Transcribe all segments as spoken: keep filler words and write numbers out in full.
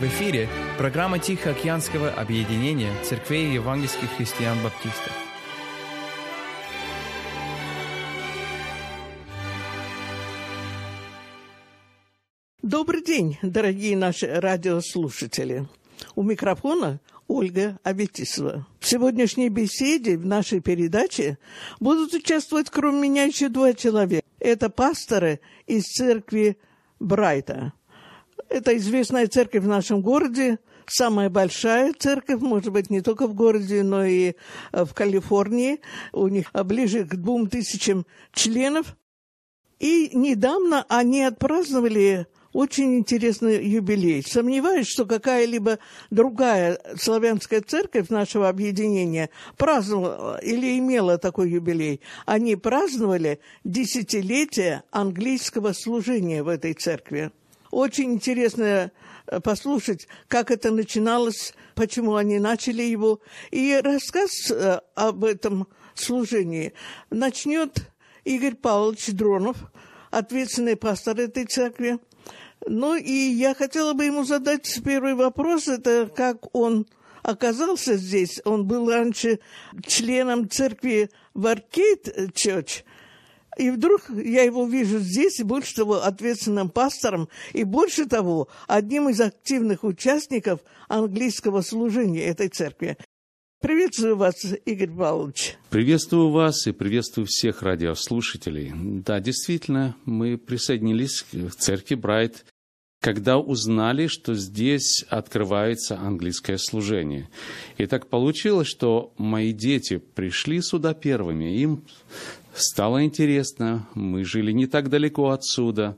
В эфире программа Тихоокеанского объединения церквей евангельских христиан-баптистов. Добрый день, дорогие наши радиослушатели. У микрофона Ольга Аветисова. В сегодняшней беседе в нашей передаче будут участвовать, кроме меня, еще два человека. Это пасторы из церкви Брайта. Это известная церковь в нашем городе, самая большая церковь, может быть, не только в городе, но и в Калифорнии. У них ближе к двум тысячам членов. И недавно они отпраздновали очень интересный юбилей. Сомневаюсь, что какая-либо другая славянская церковь нашего объединения праздновала или имела такой юбилей. Они праздновали десятилетие английского служения в этой церкви. Очень интересно послушать, как это начиналось, почему они начали его. И рассказ об этом служении начнет Игорь Павлович Дронов, ответственный пастор этой церкви. Ну и я хотела бы ему задать первый вопрос, это как он оказался здесь. Он был раньше членом церкви в Arcade Church, и вдруг я его вижу здесь, и больше того, ответственным пастором, и больше того, одним из активных участников английского служения этой церкви. Приветствую вас, Игорь Павлович. Приветствую вас и приветствую всех радиослушателей. Да, действительно, мы присоединились к церкви Брайт, когда узнали, что здесь открывается английское служение. И так получилось, что мои дети пришли сюда первыми. Им стало интересно, мы жили не так далеко отсюда.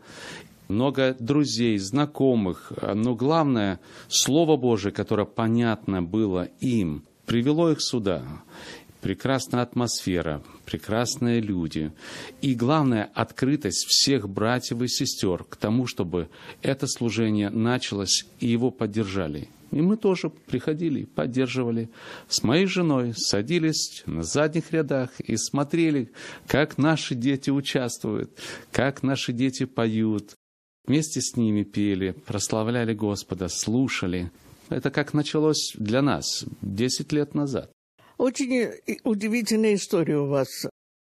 Много друзей, знакомых, но главное, Слово Божие, которое понятно было им, привело их сюда. Прекрасная атмосфера, прекрасные люди. И главное, открытость всех братьев и сестер к тому, чтобы это служение началось, и его поддержали. И мы тоже приходили, поддерживали. С моей женой садились на задних рядах и смотрели, как наши дети участвуют, как наши дети поют. Вместе с ними пели, прославляли Господа, слушали. Это как началось для нас десять лет назад. Очень удивительная история у вас.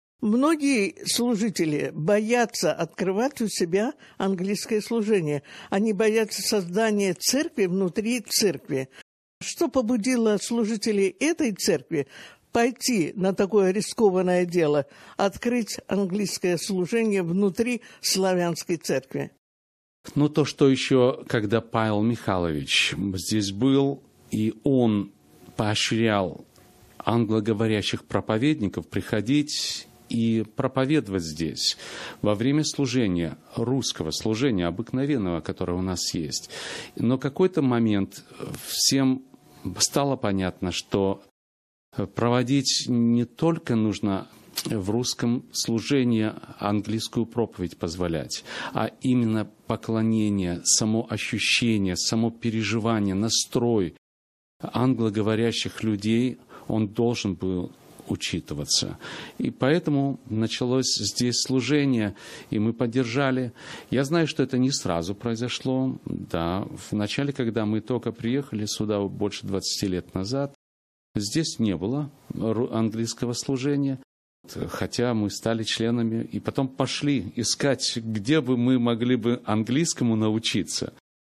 Многие служители боятся открывать у себя английское служение. Они боятся создания церкви внутри церкви. Что побудило служителей этой церкви пойти на такое рискованное дело, открыть английское служение внутри славянской церкви? Ну, то, что еще, когда Павел Михайлович здесь был, и он поощрял англоговорящих проповедников приходить и проповедовать здесь во время служения, русского служения, обыкновенного, которое у нас есть. Но в какой-то момент всем стало понятно, что проводить не только нужно в русском служении английскую проповедь позволять, а именно поклонение, само ощущение, само переживание, настрой англоговорящих людей, он должен был учитываться. И поэтому началось здесь служение, и мы поддержали. Я знаю, что это не сразу произошло. Да, в начале, когда мы только приехали сюда больше двадцати лет назад, здесь не было английского служения. Хотя мы стали членами, и потом пошли искать, где бы мы могли бы английскому научиться.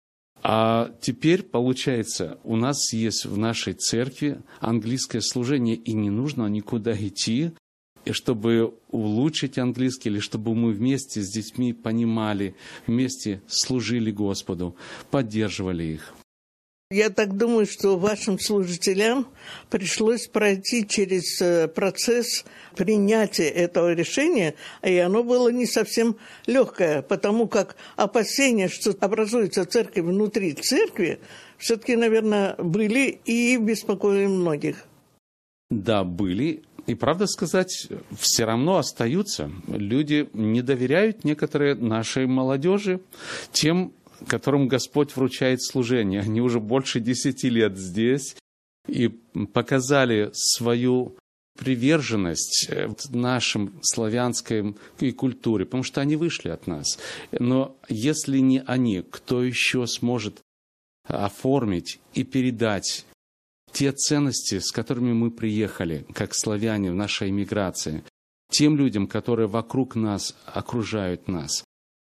А теперь, получается, у нас есть в нашей церкви английское служение, и не нужно никуда идти, чтобы улучшить английский, или чтобы мы вместе с детьми понимали, вместе служили Господу, поддерживали их. Я так думаю, что вашим служителям пришлось пройти через процесс принятия этого решения, и оно было не совсем легкое, потому как опасения, что образуется церковь внутри церкви, все-таки, наверное, были и беспокоили многих. Да, были. И, правда сказать, все равно остаются. Люди не доверяют некоторые нашей молодежи тем, которым Господь вручает служение. Они уже больше десяти лет здесь и показали свою приверженность нашим славянской культуре, потому что они вышли от нас. Но если не они, кто еще сможет оформить и передать те ценности, с которыми мы приехали, как славяне в нашей эмиграции, тем людям, которые вокруг нас, окружают нас.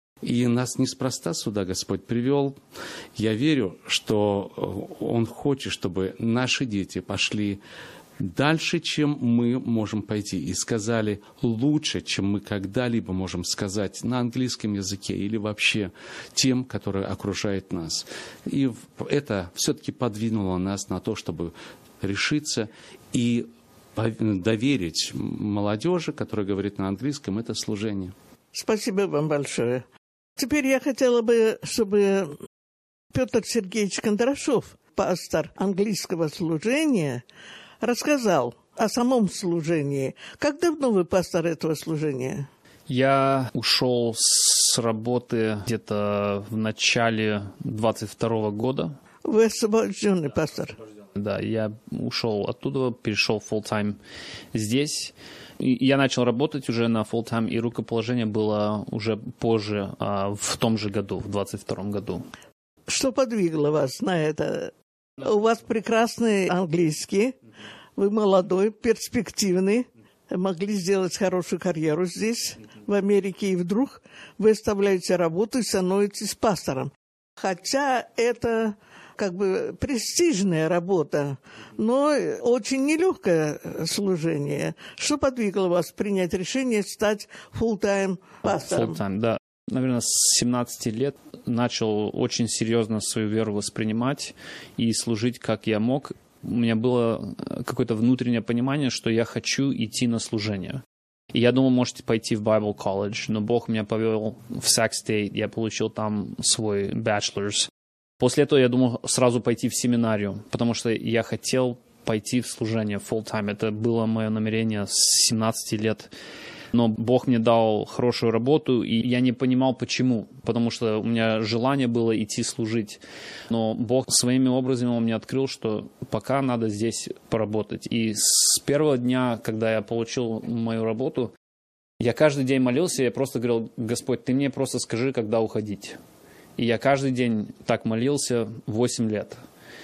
И нас неспроста сюда Господь привел. Я верю, что Он хочет, чтобы наши дети пошли дальше, чем мы можем пойти, и сказали лучше, чем мы когда-либо можем сказать на английском языке или вообще тем, которые окружают нас. И это все-таки подвинуло нас на то, чтобы решиться и доверить молодежи, которая говорит на английском, это служение. Спасибо вам большое. Теперь я хотела бы, чтобы Петр Сергеевич Кондрашов, пастор английского служения, рассказал о самом служении. Как давно вы пастор этого служения? Я ушел с работы где-то в начале двадцать второго года. Вы освобожденный пастор? Да, я ушел оттуда, перешел full-time здесь. И я начал работать уже на full-time, и рукоположение было уже позже, в том же году, в двадцать втором году. Что подвигло вас на это? У вас прекрасный английский, вы молодой, перспективный, могли сделать хорошую карьеру здесь, в Америке, и вдруг вы оставляете работу и становитесь пастором. Хотя это как бы престижная работа, но очень нелегкое служение. Что подвигло вас принять решение стать full-time пастором? Full-time, да. Наверное, с семнадцати лет начал очень серьезно свою веру воспринимать и служить, как я мог. У меня было какое-то внутреннее понимание, что я хочу идти на служение. И я думал, можете пойти в Bible College, но Бог меня повел в Sac State, я получил там свой bachelor's. После этого я думал сразу пойти в семинарию, потому что я хотел пойти в служение full-time. Это было мое намерение с семнадцати лет. Но Бог мне дал хорошую работу, и я не понимал, почему. Потому что у меня желание было идти служить. Но Бог своими образами Он мне открыл, что пока надо здесь поработать. И с первого дня, когда я получил мою работу, я каждый день молился, я просто говорил: Господь, Ты мне просто скажи, когда уходить. И я каждый день так молился восемь лет.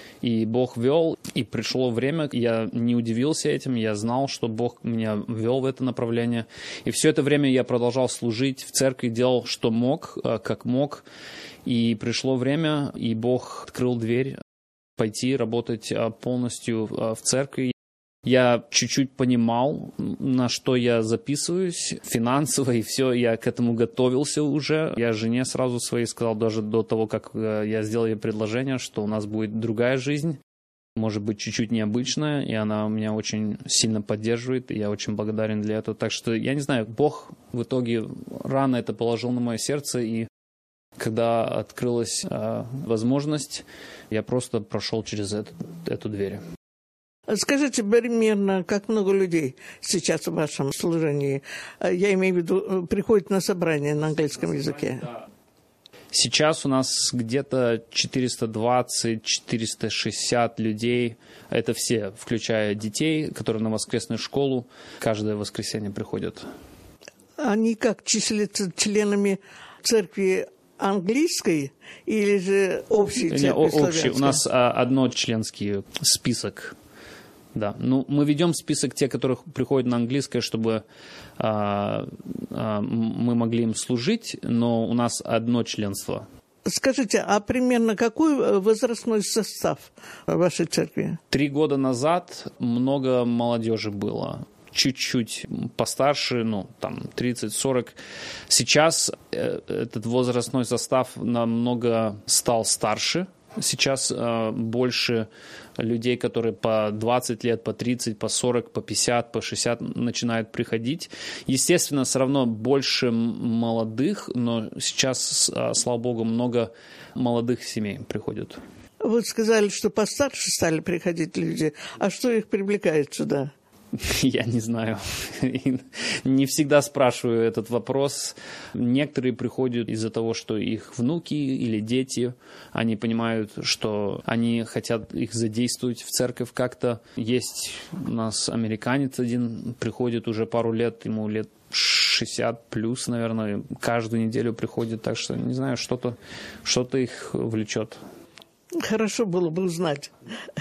И Бог вел, и пришло время, я не удивился этим, я знал, что Бог меня вел в это направление. И все это время я продолжал служить в церкви, делал, что мог, как мог. И пришло время, и Бог открыл дверь пойти работать полностью в церкви. Я чуть-чуть понимал, на что я записываюсь, финансово, и все, я к этому готовился уже. Я жене сразу своей сказал, даже до того, как я сделал ей предложение, что у нас будет другая жизнь, может быть, чуть-чуть необычная, и она меня очень сильно поддерживает, и я очень благодарен для этого. Так что, я не знаю, Бог в итоге рано это положил на мое сердце, и когда открылась э, возможность, я просто прошел через эту, эту дверь. Скажите примерно, как много людей сейчас в вашем служении, я имею в виду, приходит на собрание на английском языке? Сейчас у нас где-то четыреста двадцать - четыреста шестьдесят людей. Это все, включая детей, которые на воскресную школу каждое воскресенье приходят. Они как числятся членами церкви английской или же общей церкви? Не, общей. У нас а, одночленский список. Да, ну мы ведем список тех, которых приходят на английское, чтобы а, а, мы могли им служить, но у нас одно членство. Скажите, а примерно какой возрастной состав вашей церкви? Три года назад много молодежи было, чуть-чуть постарше, ну там тридцать-сорок. Сейчас этот возрастной состав намного стал старше. Сейчас э, больше людей, которые по двадцать лет, по тридцать, по сорок, по пятьдесят, по шестьдесят начинают приходить. Естественно, все равно больше молодых, но сейчас, э, слава богу, много молодых семей приходят. Вы сказали, что постарше стали приходить люди. А что их привлекает сюда? Я не знаю. Не всегда спрашиваю этот вопрос. Некоторые приходят из-за того, что их внуки или дети, они понимают, что они хотят их задействовать в церковь как-то. Есть у нас американец один, приходит уже пару лет, ему лет шестьдесят плюс, наверное, каждую неделю приходит. Так что, не знаю, что-то, что-то их влечет. Хорошо было бы узнать.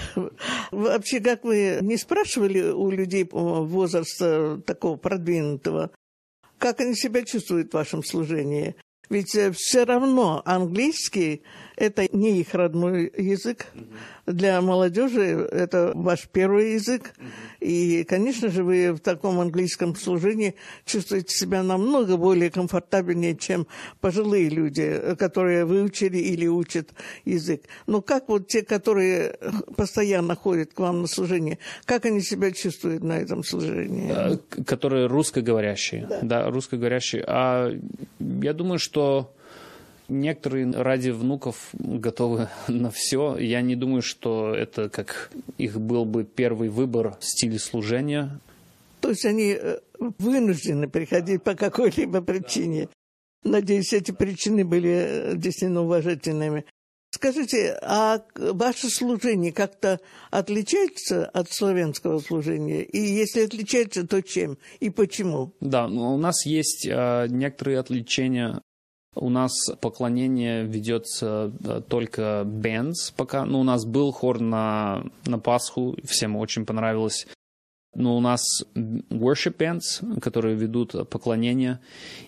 Вообще, как вы не спрашивали у людей возраста такого продвинутого, как они себя чувствуют в вашем служении? Ведь все равно английский – это не их родной язык. Для молодежи это ваш первый язык. И, конечно же, вы в таком английском служении чувствуете себя намного более комфортабельнее, чем пожилые люди, которые выучили или учат язык. Но как вот те, которые постоянно ходят к вам на служение, как они себя чувствуют на этом служении? Которые русскоговорящие. Да, да русскоговорящие. А я думаю, что некоторые ради внуков готовы на все. Я не думаю, что это как их был бы первый выбор в стиле служения. То есть они вынуждены приходить по какой-либо причине. Надеюсь, эти причины были действительно уважительными. Скажите, а ваше служение как-то отличается от славянского служения? И если отличается, то чем и почему? Да, у нас есть э, некоторые отличия. У нас поклонение ведется только bands пока. Ну, у нас был хор на, на Пасху, всем очень понравилось. Но у нас worship bands, которые ведут поклонение,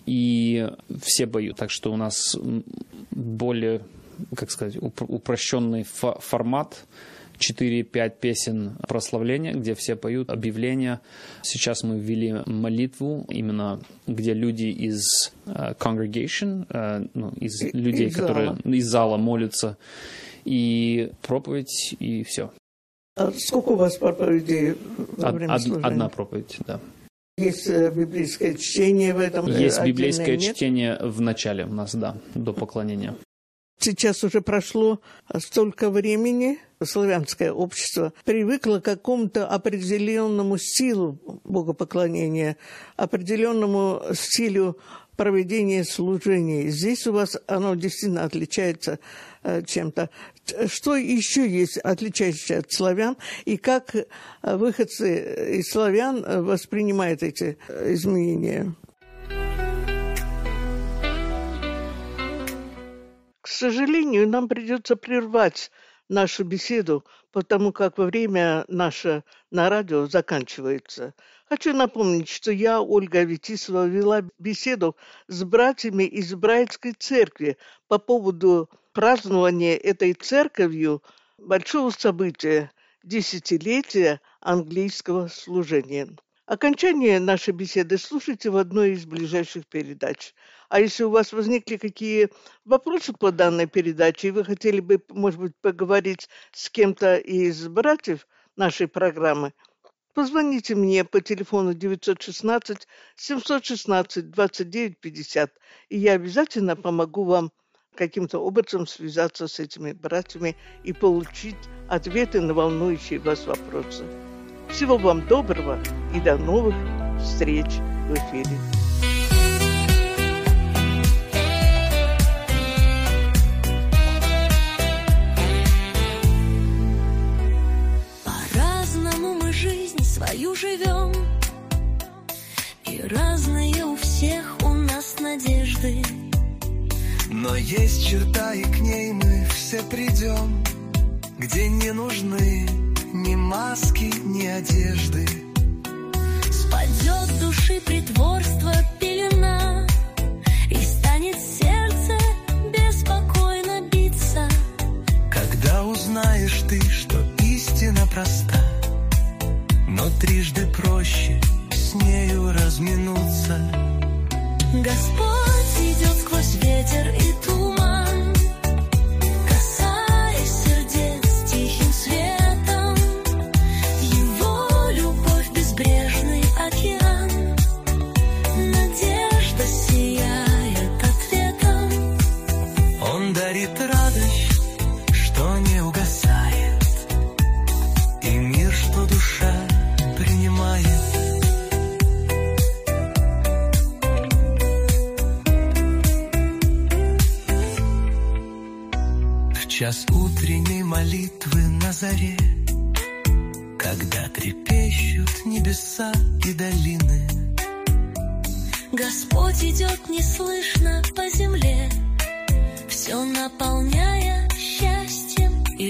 и все поют. Так что у нас более, как сказать, упрощенный фо- формат. четыре-пять песен прославления, где все поют объявления. Сейчас мы ввели молитву, именно где люди из uh, congregation, uh, ну, из и, людей, из которые зала. из зала молятся, и проповедь, и все. А сколько у вас проповедей во Од, время служения? Одна проповедь, да. Есть библейское чтение в этом? Есть библейское чтение в начале у нас, да, до поклонения. Сейчас уже прошло столько времени, славянское общество привыкло к какому-то определенному стилю богопоклонения, определенному стилю проведения служений. Здесь у вас оно действительно отличается э, чем-то. Что еще есть отличающее от славян, и как выходцы из славян воспринимают эти изменения? К сожалению, нам придется прервать нашу беседу, потому как время наше на радио заканчивается. Хочу напомнить, что я, Ольга Аветисова, вела беседу с братьями из Брайтской церкви по поводу празднования этой церковью большого события – десятилетия английского служения. Окончание нашей беседы слушайте в одной из ближайших передач. А если у вас возникли какие вопросы по данной передаче, и вы хотели бы, может быть, поговорить с кем-то из братьев нашей программы, позвоните мне по телефону девятьсот шестнадцать семьсот шестнадцать двадцать девять пятьдесят, и я обязательно помогу вам каким-то образом связаться с этими братьями и получить ответы на волнующие вас вопросы. Всего вам доброго и до новых встреч в эфире. По-разному мы жизнь свою живем, и разные у всех у нас надежды. Но есть черта, и к ней мы все придем, где не нужны ни маски, ни одежды. Спадет с души притворство пелена, и станет сердце беспокойно биться. Когда узнаешь ты, что истина проста, но трижды проще с нею разминуться. Господь идет сквозь ветер и туман, касаясь сердец тихим светом. Его любовь безбрежный океан, надежда сияет ответом. Он дарит радость, что не угасает, и мир, что душа принимает. В час утренней молитвы на заре, когда трепещут небеса и долины, Господь идет неслышно по земле, все наполняя счастьем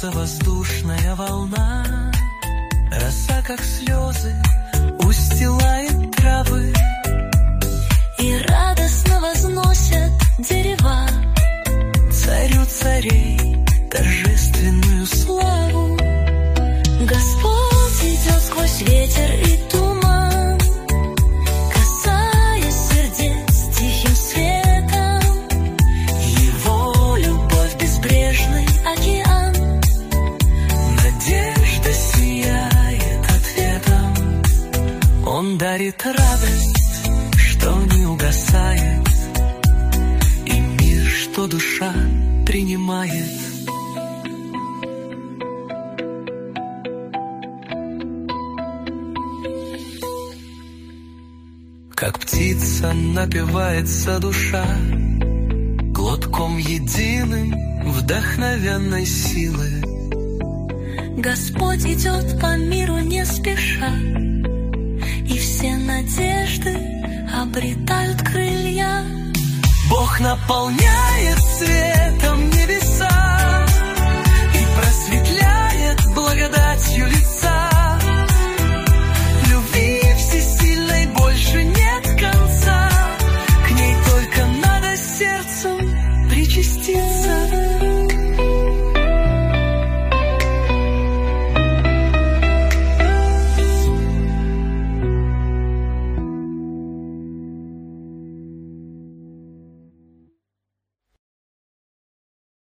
льется воздушная волна, роса, как слезы, устилает травы, и радостно возносят дерева царю царей торжественную славу. Господь идет сквозь ветер и туман, касаясь сердец тихим светом. Его любовь безбрежный океан, надежда сияет ответом. Он дарит радость, что не угасает, и мир, что душа принимает. Как птица напивается душа глотком единым вдохновенной силы. Господь идет по миру не спеша, и все надежды обретают крылья. Бог наполняет свет